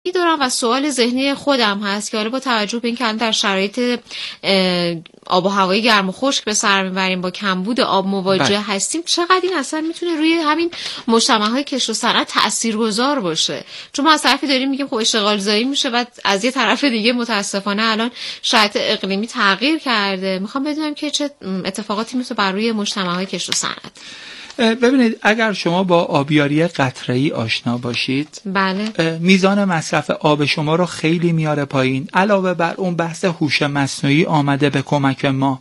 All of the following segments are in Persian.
دارم و سوال ذهنی خودم هست که حالا با توجه به اینکه در شرایط آب و هوای گرم و خشک به سر میبریم، با کمبود آب مواجه هستیم، چقدر این اصلا میتونه روی همین مجتمع‌های کشت و صنعت تاثیرگذار باشه؟ چون ما از طرفی داریم میگیم خب اشتغال زایی میشه و از یه طرف دیگه متاسفانه الان شرایط اقلیمی تغییر کرده. میخوام بدونم که چه اتفاقاتی میتونه بر روی مجتمع‌های کشت و صنعت. ببینید، اگر شما با آبیاری قطره‌ای آشنا باشید، بله، میزان مصرف آب شما رو خیلی میاره پایین. علاوه بر اون بحث هوش مصنوعی آمده به کمک ما.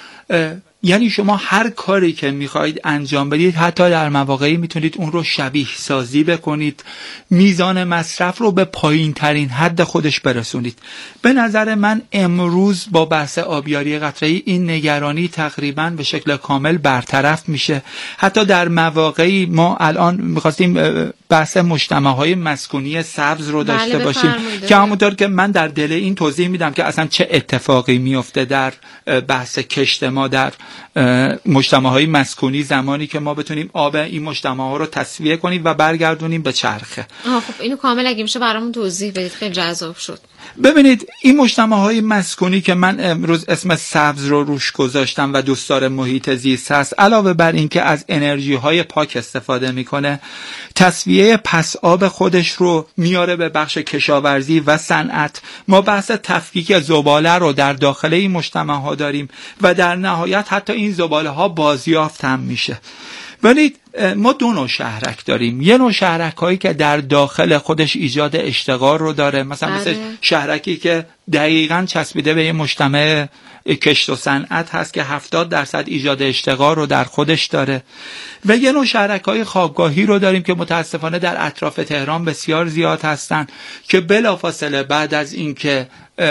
یعنی شما هر کاری که میخواید انجام بدید، حتی در مواقعی میتونید اون رو شبیه سازی بکنید، میزان مصرف رو به پایین ترین حد خودش برسونید. به نظر من امروز با بحث آبیاری قطره‌ای این نگرانی تقریبا به شکل کامل برطرف میشه. حتی در مواقعی ما الان میخواستیم بحث مجتمع‌های مسکونی سبز رو داشته باشیم که همونطور که من در دل این توضیح میدم که اصلا چه اتفاقی میفته در بحث کشت ما در مجتمع‌های مسکونی، زمانی که ما بتونیم آب این مجتمع‌ها رو تصفیه کنیم و برگردونیم به چرخه. خب اینو کامل اگه میشه برامون توضیح بدید، خیلی جذاب شد. ببینید، این مجتمع‌های مسکونی که من امروز اسم سبز رو روش گذاشتم و دوستدار محیط زیست هست، علاوه بر این که از انرژی‌های پاک استفاده میکنه، تصفیه پس آب خودش رو میاره به بخش کشاورزی و صنعت. ما بحث تفکیک زباله رو در داخل این مجتمع‌ها داریم و در نهایت حتی این زباله ها بازیافت هم میشه. ولی ما دو نوع شهرک داریم. یه نوع شهرک هایی که در داخل خودش ایجاد اشتغال رو داره، مثل شهرکی که دقیقاً چسبیده به یه مجتمع کشت و صنعت هست که 70% ایجاد اشتغال رو در خودش داره. و یه نوع شهرک های خوابگاهی رو داریم که متاسفانه در اطراف تهران بسیار زیاد هستن که بلافاصله بعد از اینکه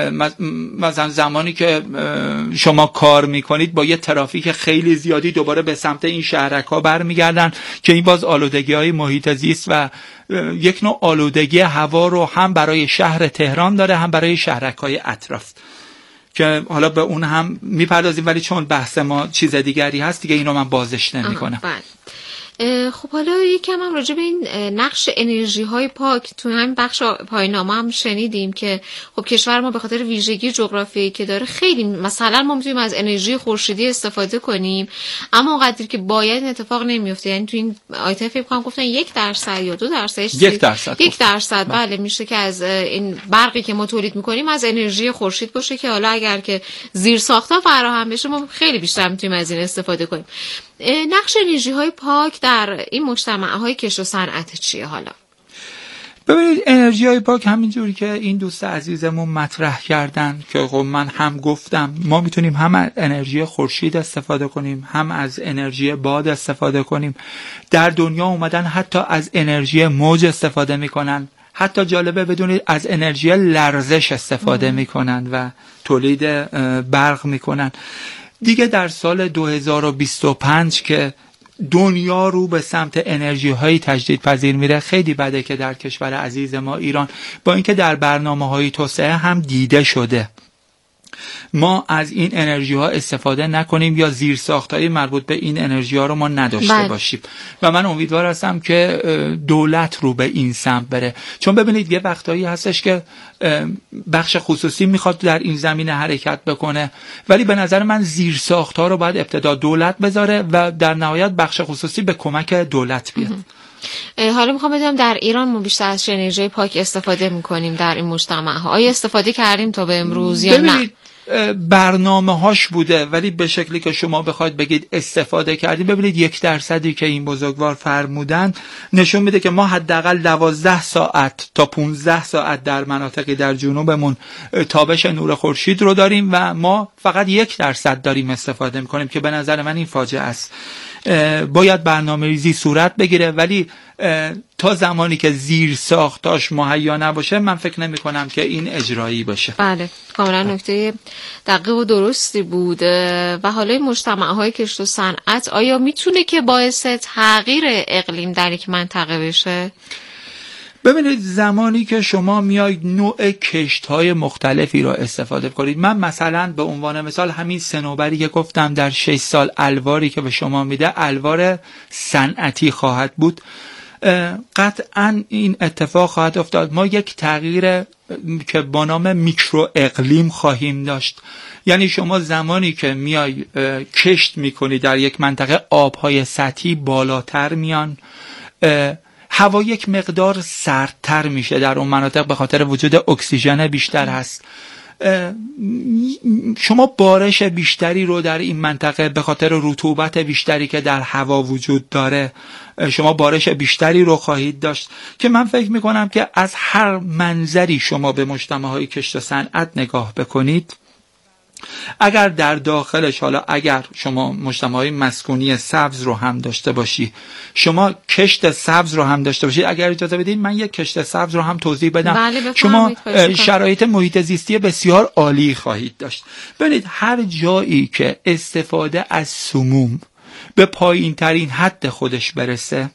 مثلا زمانی که شما کار میکنید با یه ترافیک خیلی زیادی دوباره به سمت این شهرک ها برمیگردن که این باز آلودگی های محیط زیست و یک نوع آلودگی هوا رو هم برای شهر تهران داره، هم برای شهرک های اطراف که حالا به اون هم میپردازیم، ولی چون بحث ما چیز دیگری هست دیگه اینو من بازش نمی کنم. خب حالا یکم هم راجع به این نقش انرژی های پاک تو همین بخش پایان‌نامه هم شنیدیم که خب کشور ما به خاطر ویژگی جغرافیایی که داره خیلی مثلا ما میتونیم از انرژی خورشیدی استفاده کنیم، اما اونقدر که باید این اتفاق نمیفته. یعنی تو این آیتم فکر کنم گفتن 1% یا 2%، 1% بله میشه که از این برقی که ما تولید میکنیم از انرژی خورشید باشه که حالا اگر که زیرساخت‌ها فراهم بشه ما خیلی بیشتر میتونیم از این استفاده کنیم. نقش انرژی های پاک در این مجتمع‌های کشت و صنعت چیه حالا؟ ببینید، انرژی های پاک همینجوری که این دوست عزیزمون مطرح کردن که خب من هم گفتم، ما میتونیم هم از انرژی خورشید استفاده کنیم، هم از انرژی باد استفاده کنیم. در دنیا اومدن حتی از انرژی موج استفاده میکنن، حتی جالبه بدونید از انرژی لرزش استفاده میکنن و تولید برق میکنن. دیگه در سال 2025 که دنیا رو به سمت انرژی های تجدیدپذیر میره، خیلی بده که در کشور عزیز ما ایران، با اینکه در برنامه های توسعه هم دیده شده، ما از این انرژی ها استفاده نکنیم یا زیرساخت‌های مربوط به این انرژی ها رو ما نداشته باشیم. و من امیدوار هستم که دولت رو به این سمت بره، چون ببینید یه وقتایی هستش که بخش خصوصی میخواد در این زمینه حرکت بکنه، ولی به نظر من زیرساخت‌ها رو باید ابتدا دولت بذاره و در نهایت بخش خصوصی به کمک دولت بیاد. حالا میخوام بدونم در ایران ما بیشتر از انرژی پاک استفاده میکنیم در این مجتمع‌ها، آیا استفاده کردیم تا به امروز یا نه؟ برنامه هاش بوده، ولی به شکلی که شما بخواید بگید استفاده کردیم، ببینید 1% که این بزرگوار فرمودن نشون میده که ما حداقل 12 ساعت تا 15 ساعت در مناطقی در جنوبمون تابش نور خورشید رو داریم و ما فقط 1% داریم استفاده میکنیم که به نظر من این فاجعه است. باید برنامه‌ریزی صورت بگیره، ولی تا زمانی که زیر ساختاش مهیا نباشه من فکر نمی کنم که این اجرایی باشه. بله، کاملا نکته دقیق و درستی بود. و حالا مجتمع‌های کشت و صنعت آیا میتونه که باعث تغییر اقلیم در یک منطقه بشه؟ ببینید، زمانی که شما میایید نوع کشت‌های مختلفی را استفاده کنید، من مثلا به عنوان مثال همین صنوبری که گفتم در 6 سال الواری که به شما میده الوار صنعتی خواهد بود، قطعا این اتفاق خواهد افتاد. ما یک تغییر که با نام میکرو اقلیم خواهیم داشت. یعنی شما زمانی که میای کشت میکنی در یک منطقه، آبهای سطحی بالاتر میان، هوا یک مقدار سردتر میشه در اون مناطق به خاطر وجود اکسیژن بیشتر هست. شما بارش بیشتری رو در این منطقه به خاطر رطوبت بیشتری که در هوا وجود داره شما بارش بیشتری رو خواهید داشت که من فکر میکنم که از هر منظری شما به مجتمع‌های کشت و صنعت نگاه بکنید، اگر در داخلش، حالا اگر شما مجتمع‌های مسکونی سبز رو هم داشته باشی، شما کشت سبز رو هم داشته باشید، اگر اجازه بدید من یک کشت سبز رو هم توضیح بدم. بله، شما شرایط محیط زیستی بسیار عالی خواهید داشت. ببینید هر جایی که استفاده از سموم به پایین ترین حد خودش برسه،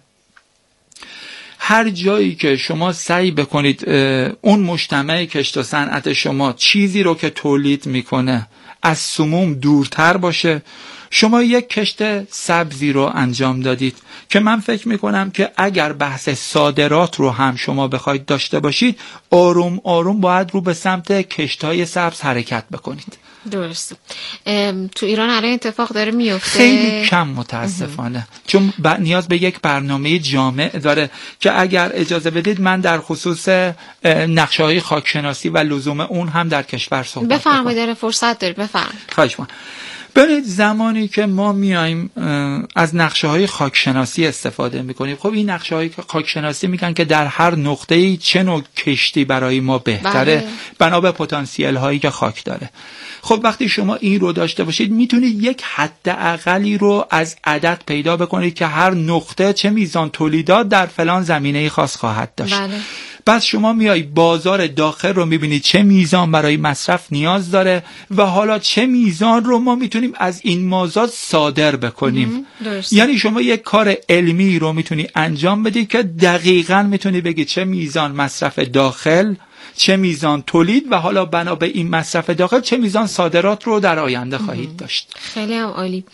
هر جایی که شما سعی بکنید اون مجتمع کشت و صنعت شما چیزی رو که تولید میکنه از سموم دورتر باشه، شما یک کشت سبزی رو انجام دادید که من فکر میکنم که اگر بحث صادرات رو هم شما بخواید داشته باشید، آروم آروم باید رو به سمت کشت‌های سبز حرکت بکنید. درست. تو ایران الان اتفاق داره میفته خیلی کم متاسفانه، چون نیاز به یک برنامه جامع داره که اگر اجازه بدید من در خصوص نقشه‌های خاکشناسی و لزوم اون هم در کشور صحبت کنم. بفرمایید، داره فرصت دارید، بفرمایید. خواهش می‌کنم. ببینید زمانی که ما میایم از نقشه‌های خاکشناسی استفاده می‌کنیم، خب این نقشه‌های خاکشناسی میگن که در هر نقطه‌ای چه نوع کشتی برای ما بهتره بنا به پتانسیل هایی که خاک داره. خب وقتی شما این رو داشته باشید میتونید یک حداقلی رو از عدد پیدا بکنید که هر نقطه چه میزان تولیدات در فلان زمینه خاص خواهد داشت. بله. پس شما میای بازار داخل رو میبینید چه میزان برای مصرف نیاز داره و حالا چه میزان رو ما میتونیم از این مازاد صادر بکنیم. یعنی شما یک کار علمی رو میتونی انجام بدید که دقیقاً میتونی بگی چه میزان مصرف داخل، چه میزان تولید و حالا بنا به این مصرف داخل چه میزان صادرات رو در آینده خواهید داشت. خیلی هم عالی.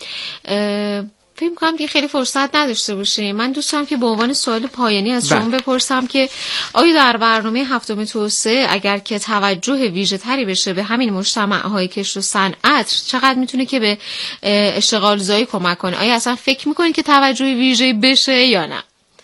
فکر می‌کنم دیگه خیلی فرصت نداشته باشیم. من دوست دارم که به عنوان سوال پایانی از شما بپرسم که آیا در برنامه هفتم توسعه اگر که توجه ویژه‌تری بشه به همین مجتمع‌های کشت و صنعت، چقدر میتونه که به اشتغال زایی کمک کنه؟ آیا اصلا فکر می‌کنید که توجه ویژه‌ای بشه یا نه؟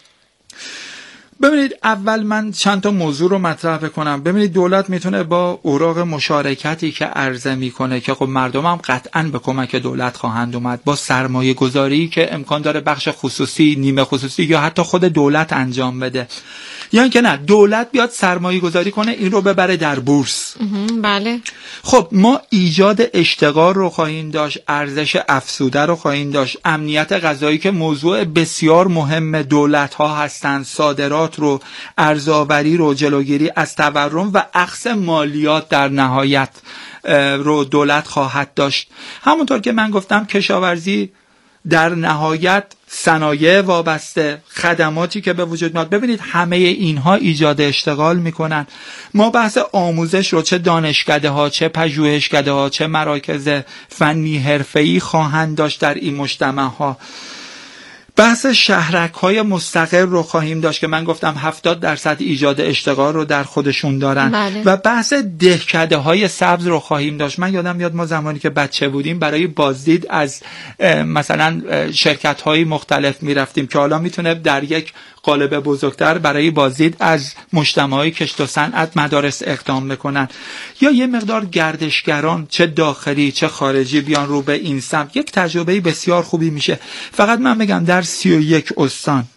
ببینید اول من چند تا موضوع رو مطرح بکنم. ببینید دولت میتونه با اوراق مشارکتی که عرضه میکنه که خب مردم هم قطعاً به کمک دولت خواهند اومد، با سرمایه گذاری که امکان داره بخش خصوصی، نیمه خصوصی یا حتی خود دولت انجام بده، یعنی که نه دولت بیاد سرمایه گذاری کنه این رو ببره در بورس. بله. خب ما ایجاد اشتغال رو خواهیم داشت، ارزش افزوده رو خواهیم داشت، امنیت غذایی که موضوع بسیار مهم دولت ها هستند، صادرات رو، ارزآوری رو، جلوگیری از تورم و اخذ مالیات در نهایت رو دولت خواهد داشت. همونطور که من گفتم کشاورزی در نهایت، صنایع وابسته، خدماتی که به وجود میاد، ببینید همه اینها ایجاد اشتغال میکنن. ما بحث آموزش رو چه دانشکده ها، چه پژوهشکده ها، چه مراکز فنی حرفه‌ای خواهند داشت در این مجتمع ها. بحث شهرک های مستقر رو خواهیم داشت که من گفتم 70% ایجاد اشتغال رو در خودشون دارن. بله. و بحث دهکده های سبز رو خواهیم داشت. من یادم میاد ما زمانی که بچه بودیم برای بازدید از مثلا شرکت های مختلف میرفتیم که حالا میتونه در یک قالب بزرگتر برای بازدید از مجتمع‌های کشت و صنعت مدارس اقدام بکنن، یا یه مقدار گردشگران چه داخلی چه خارجی بیان رو به این سمت. یک تجربه بسیار خوبی میشه. فقط من بگم در 31 استان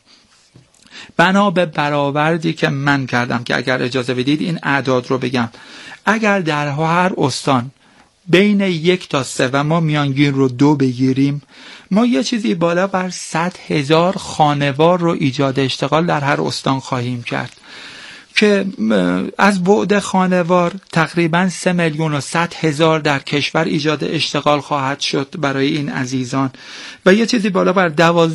بنا به برآوردی که من کردم که اگر اجازه بدید این اعداد رو بگم، اگر در هر استان بین 1 تا 3 و ما میانگین رو 2 بگیریم، ما یه چیزی بالا بر 100,000 خانوار رو ایجاد اشتغال در هر استان خواهیم کرد که از بعد خانوار تقریبا 3,100,000 در کشور ایجاد اشتغال خواهد شد برای این عزیزان و یه چیزی بالا بر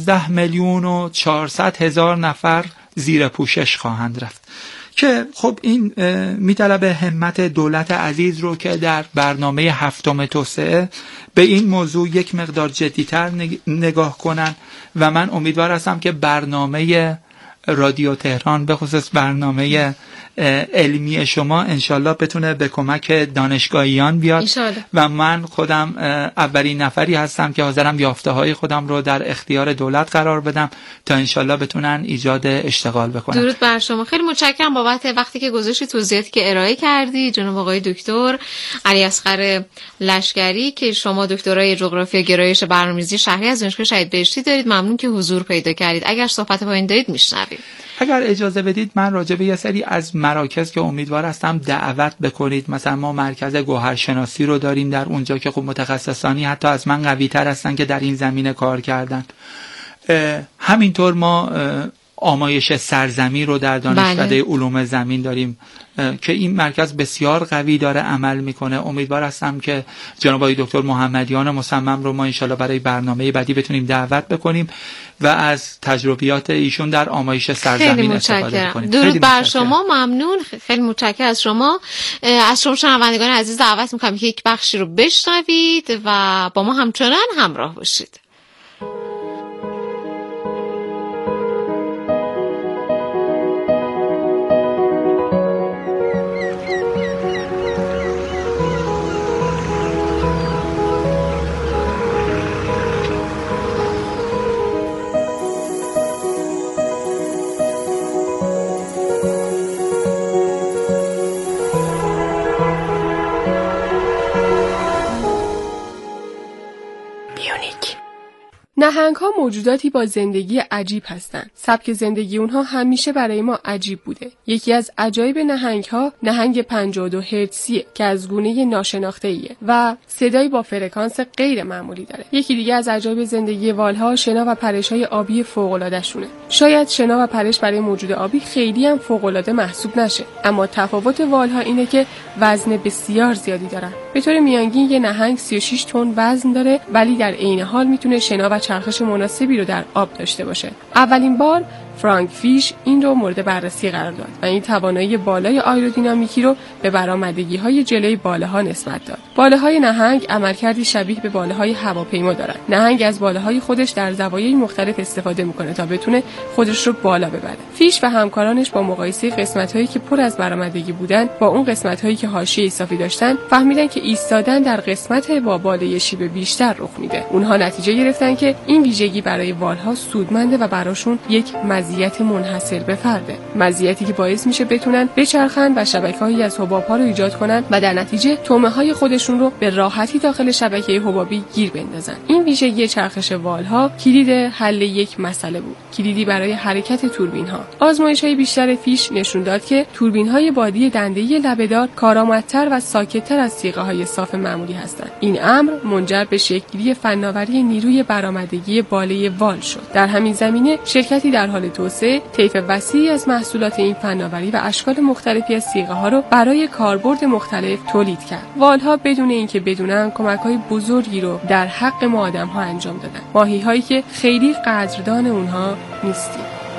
12,400,000 نفر زیر پوشش خواهند رفت که خب این میطلبه همت دولت عزیز رو که در برنامه هفتم توسعه به این موضوع یک مقدار جدیتر نگاه کنن و من امیدوار هستم که برنامه رادیو تهران به خصوص برنامه علمی شما انشالله بتونه به کمک دانشگاهیان بیاد انشالله. و من خودم اولین نفری هستم که حاضرم یافته های خودم رو در اختیار دولت قرار بدم تا انشالله بتونن ایجاد اشتغال بکنن. درود بر شما. خیلی متشکرم بابت وقتی که گذاشتی، توضیحاتی که ارائه کردی جناب آقای دکتر علیاصغر لشکری که شما دکترای جغرافی و گرایش برنامه‌ریزی شهری از دانشگاه شهید بهشتی دارید. ممنون که حضور پیدا کردید. اگر صحبت پایین دارید میشنویم. اگر اجازه بدید من راجع به یه سری از مراکز که امیدوار هستم دعوت بکنید. مثلا ما مرکز گوهرشناسی رو داریم در اونجا که خب متخصصانی حتی از من قوی تر هستن که در این زمینه کار کردن. همینطور ما آمایش سرزمین رو در دانشکده علوم زمین داریم که این مرکز بسیار قوی داره عمل میکنه. امیدوار هستم که جناب آقای دکتر محمدیان مصمم رو ما انشالله برای برنامه بعدی بتونیم دعوت بکنیم و از تجربیات ایشون در آمایش سرزمین استفاده کنیم. درود بر شما. ممنون. خیلی متشکرم از شما. از شما شنوندگان عزیز دعوت میکنم که یک بخشی رو بشنوید و با ما همچنان همراه باشید. نهنگ‌ها موجوداتی با زندگی عجیب هستند. سبک زندگی اونها همیشه برای ما عجیب بوده. یکی از عجایب نهنگ‌ها نهنگ 52 هرتزیه که از گونه ناشناخته‌ایه و صدایی با فرکانس غیر معمولی داره. یکی دیگه از عجایب زندگی والها شنا و پرش‌های آبی فوق‌العاده‌شونه. شاید شنا و پرش برای موجود آبی خیلی هم فوق‌العاده محسوب نشه، اما تفاوت والها اینه که وزن بسیار زیادی دارن. به طور میانگین یه نهنگ 36 تن وزن داره، ولی در عین حال میتونه شنا و چرخش مناسبی رو در آب داشته باشه. اولین بار فرانک فیش این رو مورد بررسی قرار داد و این توانایی بالای آیرودینامیکی رو به برآمدگی‌های جلوی باله‌ها نسبت داد. باله‌های نهنگ عملکردی شبیه به باله‌های هواپیما دارن. نهنگ از باله‌های خودش در زوایای مختلف استفاده می‌کنه تا بتونه خودش رو بالا ببره. فیش و همکارانش با مقایسه قسمت‌هایی که پر از برآمدگی بودن با اون قسمت‌هایی که حاشیه اضافی داشتن، فهمیدن که ایستادن در قسمت با باله شیب بیشتر رخ میده. اونها نتیجه گرفتن که این ویژگی برای والها سودمنده و براشون یک مزیت منحصر به فرده. مزیتی که باعث میشه بتونن بچرخن و شبکه‌هایی از حباب‌ها رو ایجاد کنن و در نتیجه طعمه‌های خودشون رو به راحتی داخل شبکه حبابی گیر بندازن. این ویژگی چرخش والها کلید حل یک مسئله بود، کلیدی برای حرکت توربین‌ها. آزمایش‌های بیشتر فیش نشون داد که توربین‌های بادی دنده‌ای لبه‌دار کارآمدتر و ساکت‌تر از صیغه‌های صاف معمولی هستند. این امر منجر به شکل‌گیری فناوری نیروی برآمدگی باله وال شد. در همین زمینه شرکتی در حال توسعه طیف وسیعی از محصولات این فناوری و اشکال مختلفی از صیغه‌ها رو برای کاربرد مختلف تولید کرد. والها بدون اینکه بدونن کمک‌های بزرگی رو در حق ما آدم‌ها انجام دادن. ماهی‌هایی که خیلی قدردان اونها نیستیم.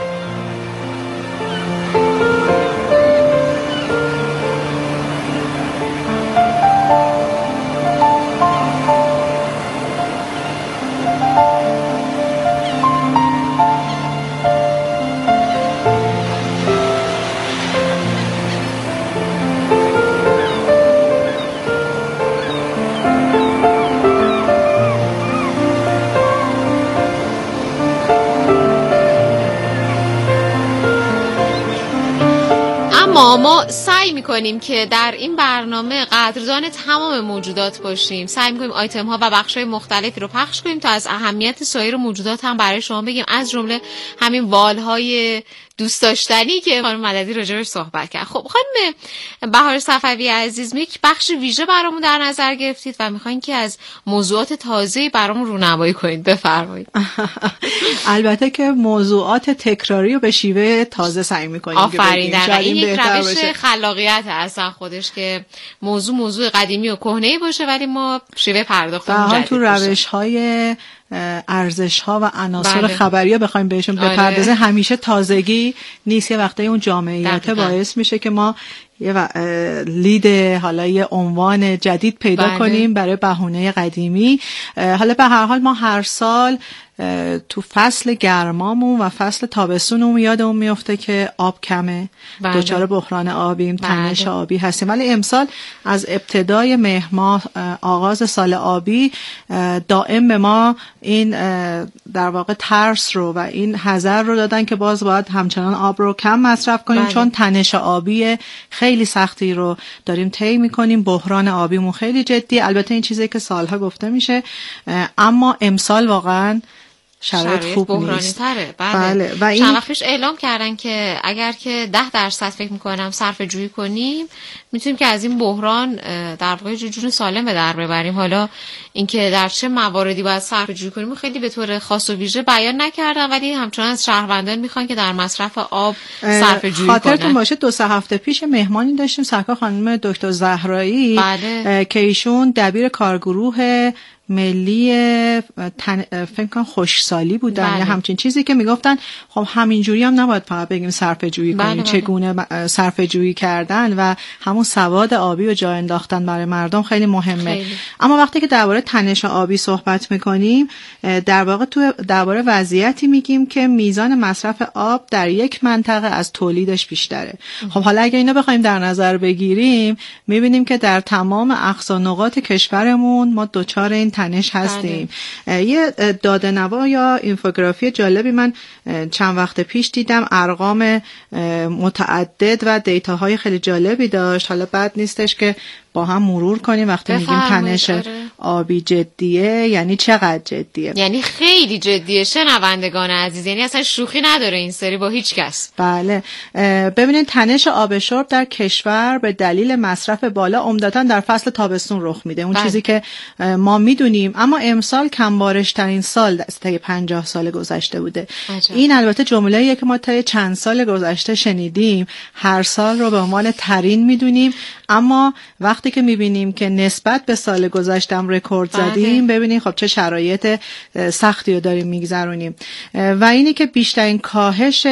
ما سعی میکنیم که در این برنامه قدردان تمام موجودات باشیم. سعی میکنیم آیتم ها و بخش های مختلفی رو پخش کنیم تا از اهمیت سایر موجودات هم برای شما بگیم، از جمله همین والهای دوست داشتنی که خانم مددی راجعش صحبت کرد. خب خانم بهار صفوی عزیز، یک بخش ویژه برامون در نظر گرفتید و میخواین که از موضوعات تازه‌ای برامون رونمایی کنید. بفرمایید. البته که موضوعات تکراری رو به شیوه تازه سعی می‌کنیم. آفرین. این یک روش خلاقیت اصلا خودش که موضوع قدیمی و کهنه‌ای باشه ولی ما شیوه پرداختمون جدید تو روش‌های ارزش‌ها و عناصر خبریه بخوایم بهشون بپردازیم همیشه تازگی نیست. یه وقتایی اون جامعیت باعث میشه که ما یه لید حالا یه عنوان جدید پیدا کنیم برای بهونه قدیمی. حالا به هر حال ما هر سال تو فصل گرمامون و فصل تابستونمون یادمون میفته که آب کمه، دچار بحران آبیم، تنش آبی هستیم. ولی امسال از ابتدای مهر ماه آغاز سال آبی دائم به ما این در واقع ترس رو و این حذر رو دادن که باز باید همچنان آب رو کم مصرف کنیم چون تنش آبی خیلی سختی رو داریم طی می‌کنیم، بحران آبیمون خیلی جدی. البته این چیزی که سالها گفته میشه، اما امسال واقعاً شرایط خوب نیست. بله. و این چند وقت پیش اعلام کردن که اگر که 10% فکر میکنم صرفه جویی کنیم میتونیم که از این بحران در واقع جون سالم به در ببریم. حالا اینکه در چه مواردی باید صرفه جویی کنیم خیلی به طور خاص و ویژه بیان نکردن، ولی همچنان از شهروندان میخوان که در مصرف آب صرفه جویی کنن. خاطرتون باشه 2-3 هفته پیش مهمانی داشتیم، سرکار خانم دکتر زهرایی که ایشون دبیر کارگروه ملی فکر کنم خوشسالی بودن یا همچین چیزی که میگفتن خب همینجوری هم نباید فقط بگیم صرفه جویی کنیم، چگونه صرفه جویی کردن و همون سواد آبی و جا انداختن برای مردم خیلی مهمه. اما وقتی که درباره تنش آبی صحبت میکنیم در واقع درباره وضعیتی میگیم که میزان مصرف آب در یک منطقه از تولیدش بیشتره. خب حالا اگه اینو بخوایم در نظر بگیریم میبینیم که در تمام اقصا نقاط کشورمون ما دچار این تنش هستیم. یه داده‌نوا یا اینفوگرافی جالبی من چند وقت پیش دیدم، ارقام متعدد و دیتاهای خیلی جالبی داشت. حالا بد نیستش که با هم مرور کنیم. وقتی میگیم تنش آبی جدیه یعنی چقدر جدیه؟ یعنی خیلی جدیه شنوندگان عزیز، یعنی اصلا شوخی نداره این سری با هیچ کس. بله ببینید تنش آب شرب در کشور به دلیل مصرف بالا عمدتاً در فصل تابستون رخ میده، اون چیزی که ما میدونیم. اما امسال کم بارش ترین سال طی 50 سال گذشته بوده. این البته جمله‌ایه که ما طی چند سال گذشته شنیدیم، هر سال رو به عنوان ترین میدونیم، اما وقتی که میبینیم که نسبت به سال گذشتم رکورد زدیم ببینیم خب چه شرایط سختی رو داریم میگذرونیم. و اینی که بیشترین کاهش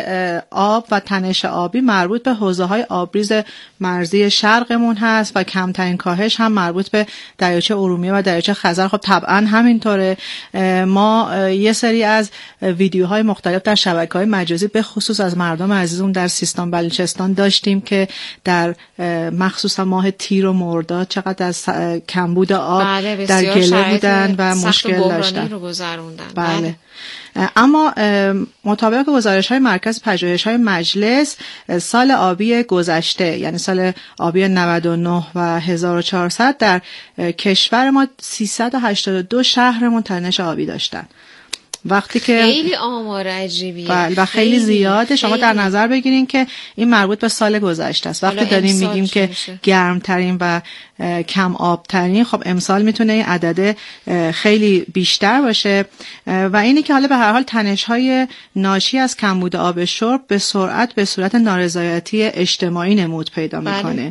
آب و تنش آبی مربوط به حوزه‌های آبریز مرزی شرقمون هست و کمترین کاهش هم مربوط به دریاچه ارومیه و دریاچه خزر. خب طبعا همینطوره. ما یه سری از ویدیوهای مختلف در شبکه‌های مجازی به خصوص از مردم عزیزمون در سیستان بلوچستان داشتیم که در مخصوصا ماه تیر و مرداد چقدر از کمبود آب در گله بودن و مشکل داشتن. بله. اما مطابق گزارش‌های مرکز پژوهش‌های مجلس سال آبی گذشته یعنی سال آبی 99 و 1400 در کشور ما 382 شهرمون تنش آبی داشتن. وقتی که خیلی آمار عجیبیه و خیلی زیاده. شما در نظر بگیرین که این مربوط به سال گذشته است. وقتی داریم میگیم که گرمترین و کم آبترین، خب امسال میتونه این عدد خیلی بیشتر باشه. و اینی که حالا به هر حال تنش‌های ناشی از کمبود آب شرب به سرعت به صورت نارضایتی اجتماعی نمود پیدا میکنه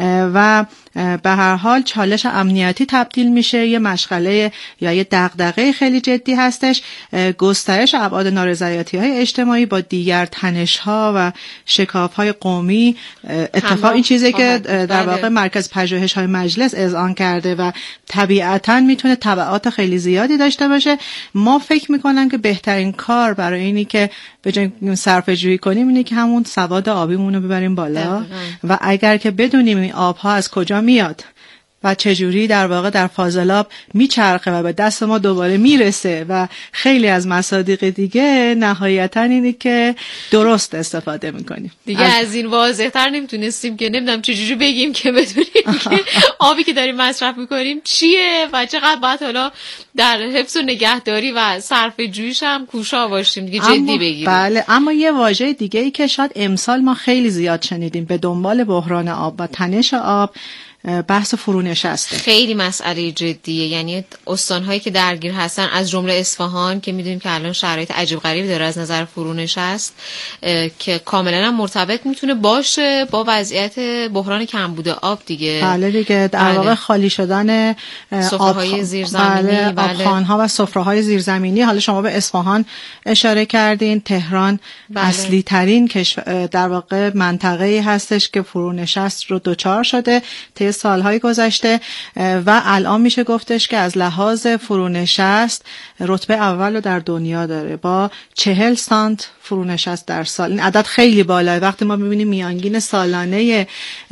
و به هر حال چالش امنیتی تبدیل میشه، یه مشغله یا یه دغدغه خیلی جدی هستش. گسترش ابعاد نارضایتی‌های اجتماعی با دیگر تنش‌ها و شکاف‌های قومی اتفاق این چیزی که در واقع مرکز پژوهش‌های مجلس اذعان کرده و طبیعتاً میتونه تبعات خیلی زیادی داشته باشه. ما فکر میکنم که بهترین کار برای اینی که به جای صرفه جویی کنیم اینه که همون سواد آبیمون رو ببریم بالا و اگر که بدونیم این آبها از کجا میاد و چجوری در واقع در فاضلاب میچرخه و به دست ما دوباره میرسه و خیلی از مصادیق دیگه، نهایتا اینه که درست استفاده میکنیم. دیگه از این واضح‌تر نمیتونستیم که نمیدونم چجوری بگیم که بدونیم که آبی که داریم مصرف میکنیم چیه و چقدر باید حالا در حفظ و نگهداری و صرفه جوییش هم کوشا باشیم دیگه، جدی بگیریم. بله. اما یه واژه دیگه ای که شاید امسال ما خیلی زیاد شنیدیم به دنبال بحران آب و تنش آب بحث فرونشسته. خیلی مسئله جدیه، یعنی استان‌هایی که درگیر هستن از جمله اصفهان که میدونیم که الان شرایط عجیب غریبی داره از نظر فرونشست که کاملا مرتبط میتونه باشه با وضعیت بحران کمبود آب دیگه. بله دیگه، در واقع خالی شدن سفره‌های زیرزمینی، آبخوان‌ها و سفره‌های زیرزمینی. حالا شما به اصفهان اشاره کردین، تهران اصلی ترین در واقع منطقه‌ای هستش که فرونشست رو دچار شده طی سالهای گذشته و الان میشه گفتش که از لحاظ فرونشست رتبه اول رو در دنیا داره با 40 سانت فرونشست در سال. این عدد خیلی بالاه. وقتی ما میبینیم میانگین سالانه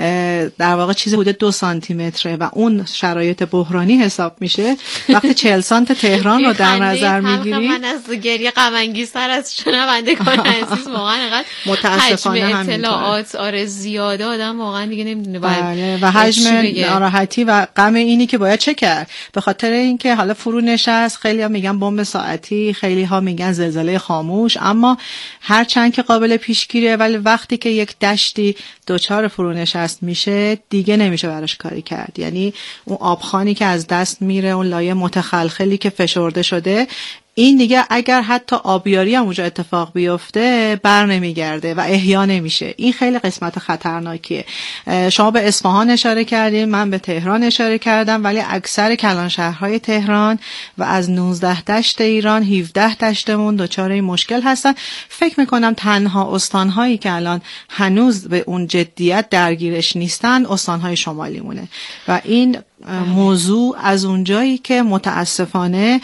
در واقع چیزی حدود 2 سانتی متره و اون شرایط بحرانی حساب میشه، وقتی 40 سانت تهران رو در نظر میگیریم، من از گریه غم انگیزتر از شنوندگان عزیز واقعا انقدر متاسفانه حجم اطلاعات زیاده آدم واقعا دیگه نمیدونه باید و حجم ناراحتی و غم اینی که باید چه کرد، به خاطر اینکه حالا فرونشست خیلی ها میگن بمب ساعتی، خیلی ها میگن زلزله خاموش، اما هر چند که قابل پیشگیریه ولی وقتی که یک دشتی دچار فرونشست میشه دیگه نمیشه براش کاری کرد. یعنی اون آبخوانی که از دست میره، اون لایه متخلخلی که فشرده شده، این دیگه اگر حتی آبیاری هم اونجا اتفاق بیفته بر نمیگرده و احیا نمیشه. این خیلی قسمت خطرناکیه. شما به اصفهان اشاره کردین، من به تهران اشاره کردم، ولی اکثر کلانشهرهای تهران و از 19 دشت ایران 17 دشتمون دچار این مشکل هستن. فکر میکنم تنها استانهایی که الان هنوز به اون جدیت درگیرش نیستن استانهای شمالی مونه و این موضوع از اونجایی که متاسفانه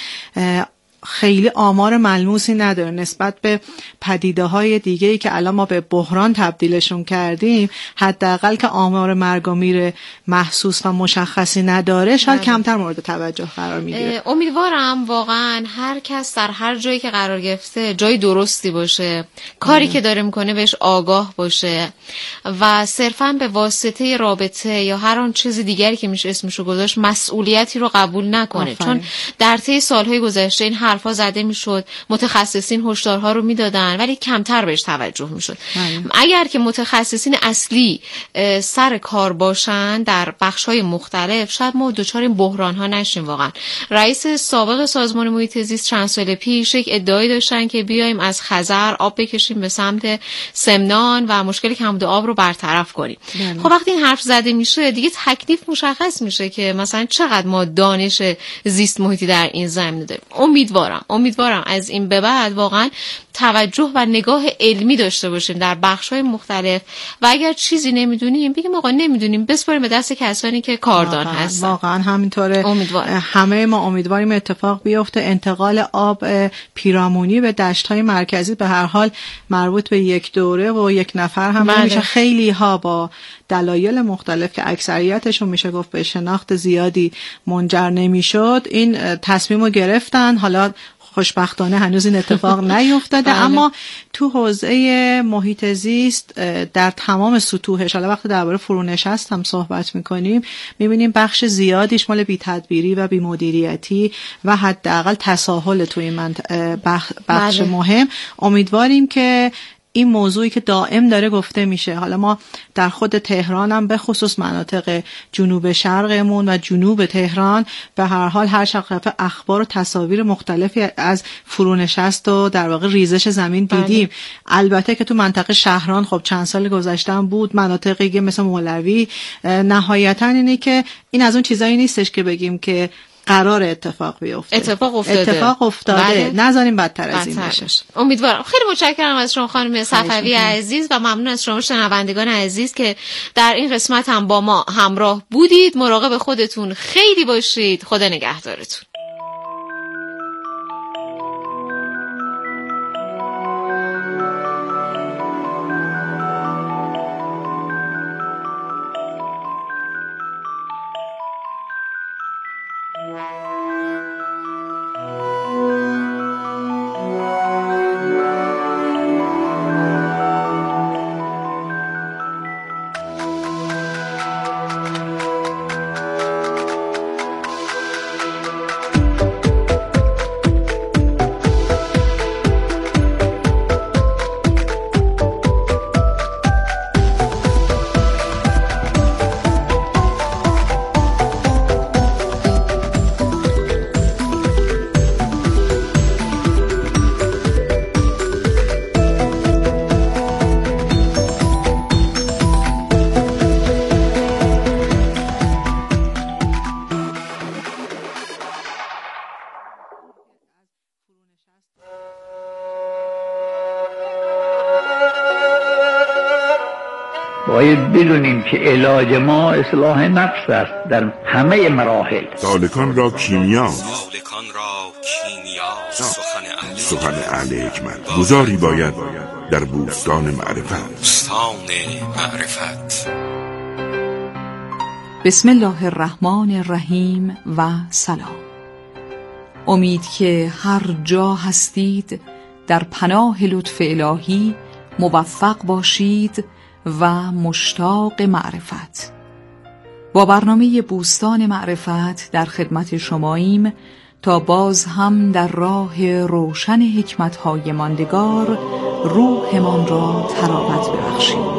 خیلی آمار ملموسی نداره نسبت به پدیده‌های دیگه‌ای که الان ما به بحران تبدیلشون کردیم، حداقل که آمار مرگ و میر محسوس و مشخصی نداره، شاید کمتر مورد توجه قرار میگیره. امیدوارم واقعا هر کس در هر جایی که قرار گرفته جای درستی باشه، کاری که داره میکنه بهش آگاه باشه و صرفا به واسطه رابطه یا هر آن چیز دیگری که میشه اسمشو گذاشت مسئولیتی رو قبول نکنه. چون در طی سالهای گذشته این حرفا زده میشد، متخصصین هشدارها رو میدادن ولی کمتر بهش توجه میشد. اگر که متخصصین اصلی سر کار باشن در بخش‌های مختلف، شاید ما دچار این بحران‌ها نشیم. واقعا رئیس سابق سازمان محیط زیست چند سال پیش یک ادعایی داشتن که بیایم از خزر آب بکشیم به سمت سمنان و مشکل کمبود آب رو برطرف کنیم. خب وقتی این حرف زده میشه دیگه تکلیف مشخص میشه که مثلا چقدر ما دانش زیست محیطی در این زمینه داریم. امیدوارم از این به بعد واقعا توجه و نگاه علمی داشته باشیم در بخش‌های مختلف و اگر چیزی نمیدونیم بگیم آقا نمیدونیم، بسپاریم به دست کسانی که کاردان هستن. واقعا همینطوره. همه ما امیدواریم اتفاق بیفته. انتقال آب پیرامونی به دشت‌های مرکزی به هر حال مربوط به یک دوره و یک نفر هم نمیشه. خیلی ها با دلایل مختلف که اکثریتشون میشه گفت به شناخت زیادی منجر نمیشد این تصمیمو گرفتن. حالا خوشبختانه هنوز این اتفاق نیفتاده اما تو حوزه محیط زیست در تمام سطوحش، حالا وقتی درباره فرونشست هم صحبت میکنیم میبینیم بخش زیادیش مال بی‌تدبیری و بی‌مدیریتی و حداقل تساهل تو این بخش مهم. امیدواریم که این موضوعی که دائم داره گفته میشه، حالا ما در خود تهران هم به خصوص مناطق جنوب شرقمون و جنوب تهران به هر حال هر شقفه اخبار و تصاویر مختلفی از فرونشست و در واقع ریزش زمین دیدیم. البته که تو منطقه شهران خب چند سال گذشته هم بود، مناطقی مثل مولوی. نهایتا اینه که این از اون چیزایی نیستش که بگیم که قرار اتفاق بیفته. اتفاق افتاده. نذاریم بدتر از این بشه. امیدوارم. خیلی متشکرم از شما خانم صفوی عزیز و ممنون از شما شنوندگان عزیز که در این قسمت هم با ما همراه بودید. مراقب خودتون خیلی باشید. خدا نگهدارتون. باید بدونیم که علاج ما اصلاح نفس است در همه مراحل. سالکان را کیمیا، سخن اهل حکمت. گذاری باید در بوستان معرفت. بسم الله الرحمن الرحیم و سلام. امید که هر جا هستید در پناه لطف الهی موفق باشید و مشتاق معرفت. با برنامه بوستان معرفت در خدمت شماییم تا باز هم در راه روشن حکمت‌های ماندگار روحمان را تراوت ببخشیم.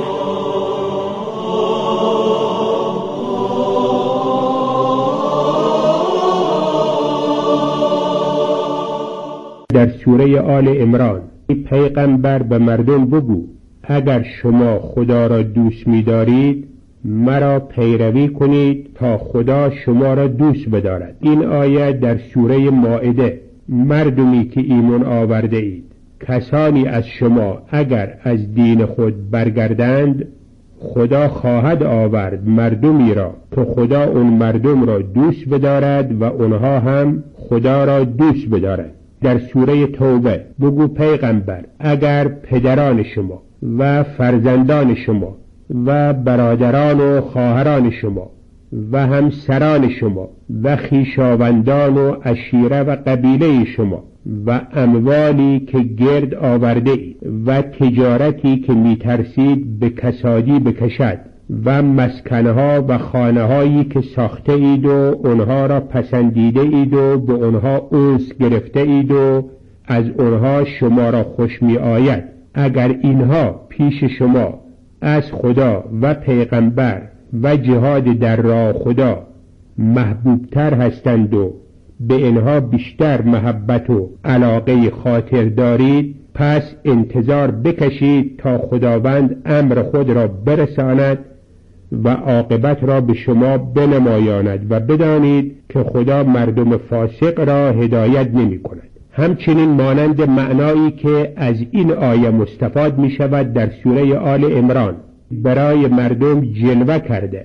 در سوره آل عمران: پیغمبر به مردم بگو اگر شما خدا را دوست می‌دارید مرا پیروی کنید تا خدا شما را دوست بدارد. این آیه در سوره مائده: مردمی که ایمان آورده اید، کسانی از شما اگر از دین خود برگردند خدا خواهد آورد مردمی را که خدا اون مردم را دوست بدارد و اونها هم خدا را دوست بدارد. در سوره توبه: بگو پیغمبر اگر پدران شما و فرزندان شما و برادران و خواهران شما و همسران شما و خویشاوندان و عشیره و قبیله شما و اموالی که گرد آورده اید و تجارتی که میترسید به کسادی بکشد و مسکنها و خانه‌هایی که ساخته اید و اونها را پسندیده اید و به اونها انس گرفته اید و از اونها شما را خوش می آید، اگر اینها پیش شما از خدا و پیغمبر و جهاد در راه خدا محبوبتر هستند و به اینها بیشتر محبت و علاقه خاطر دارید، پس انتظار بکشید تا خداوند امر خود را برساند و عاقبت را به شما بنمایاند و بدانید که خدا مردم فاسق را هدایت نمی کند. همچنین مانند معنایی که از این آیه مستفاد می شود در سوره آل عمران برای مردم جلوه کرده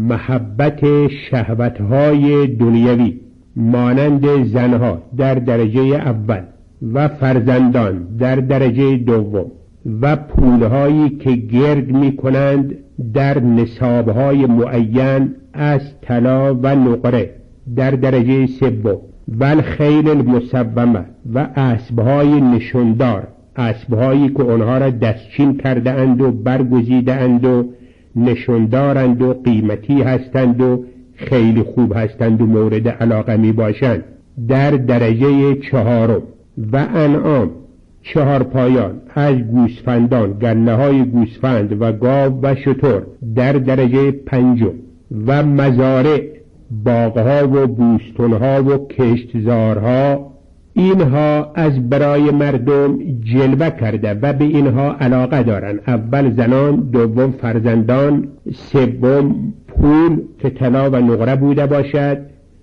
محبت شهوتهای دنیوی مانند زنها در درجه اول و فرزندان در درجه دوم و پولهایی که گرد می کنند در نصابهای معین از طلا و نقره در درجه سوم و الخیل المسومه و اسبهای نشوندار، اسبهایی که آنها را دستچین کرده اند و برگزیده اند و نشوندارند و قیمتی هستند و خیلی خوب هستند و مورد علاقه می باشند در درجه چهارم و انعام، چهارپایان از گوسفندان، گله های گوسفند و گاو و شتر در درجه پنجم و مزارع، باغها و بوستانها و کشتزارها، اینها از برای مردم جلوه کرده و به اینها علاقه دارند. اول زنان، دوم فرزندان، سوم پول که طلا و نقره بوده باشد،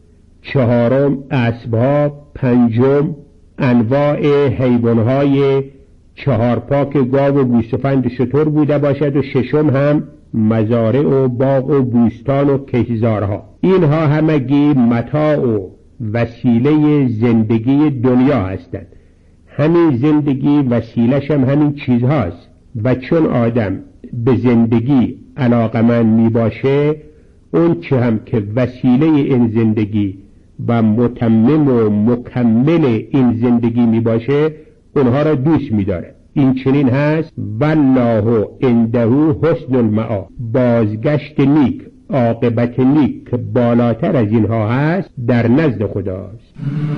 چهارم اسبها، پنجم انواع حیوانهای چهارپا که گاو و گوسفند و شتر بوده باشد و ششم هم مزارع و باغ و بوستان و کشتزارها. اینها همگی متاع و وسیله زندگی دنیا هستند. همین زندگی وسیلش هم همین چیزهاست و چون آدم به زندگی علاقمند می باشه، اون چه هم که وسیله این زندگی و متمم و مکمل این زندگی می باشه اونها را دوست می داره. این چنین هست: والله عنده حسن المآب، بازگشت نیک، عاقبت نیک که بالاتر از اینها هست در نزد خداست.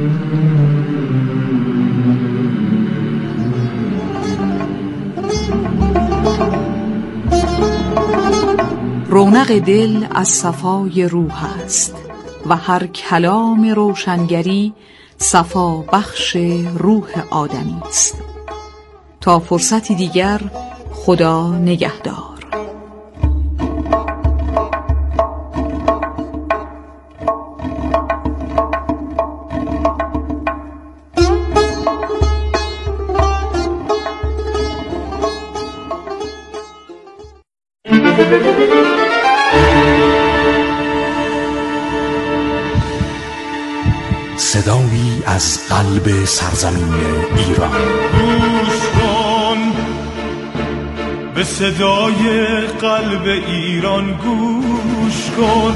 رونق دل از صفای روح است و هر کلام روشنگری صفا بخش روح آدمی است. تا فرصتی دیگر، خدا نگهدار. صدایی از قلب سرزمین ایران. گوش کن به صدای قلب ایران، گوش کن.